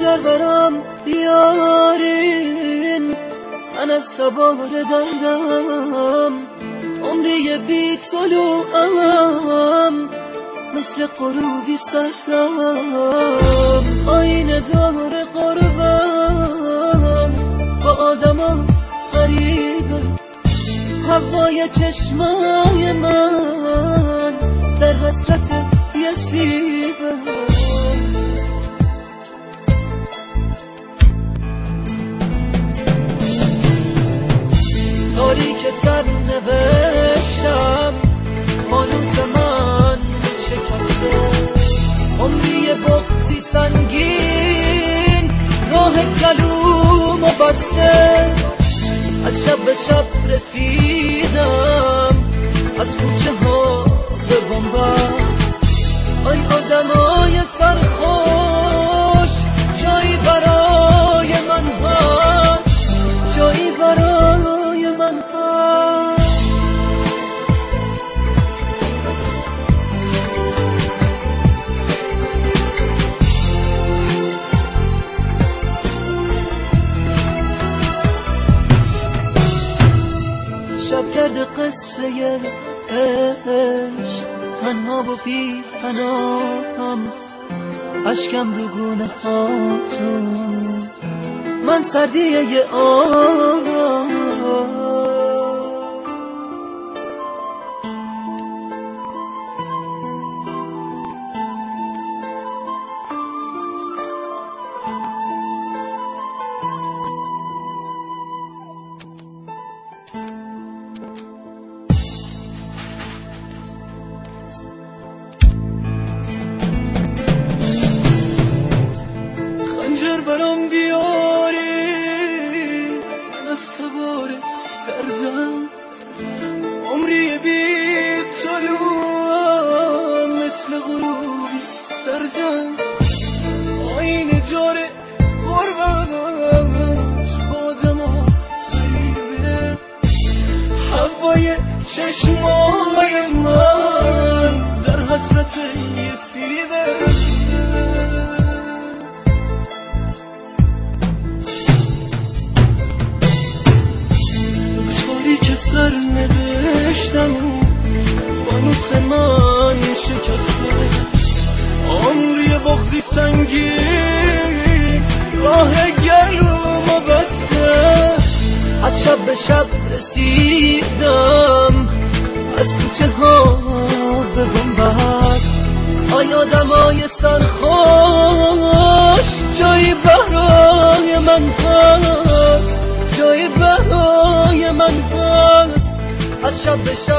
خنجر برام بیارین، من از سوار دردم عمری بی طلوعم، مثل غروبی سردم آینه دار قربت با آدما غریبه، هوای چشمای من در حسرت یه سیبه. تاریک سر نوشتم فانوس من شکسته، عمری بغضی سنگین راه گلومو بسته، از شب به شب رسیدم از کوچه ها به بنبست. آی آدمای سرخوش جایی برای من هست، جایی برای من هست. شب کرده قصه عشق تنها و بی پناهم، اشکم رو گونه هاتون من سردیه یه برام بیاری، من از سوار دردم عمری بی طلوعم، مثل غروبی سردم آینه جار غربت با آدما غریبه، هوای چشمای من در حسرت یه سیبه. سر نوشتم فانوس من شکسته، عمری بغضی سنگین راه گلومو بسته، از شب به شب رسیدم از کوچه ها به بنبست. آی آدمای سرخوش جایی برای من هست، جایی برای من هست، از شب به شب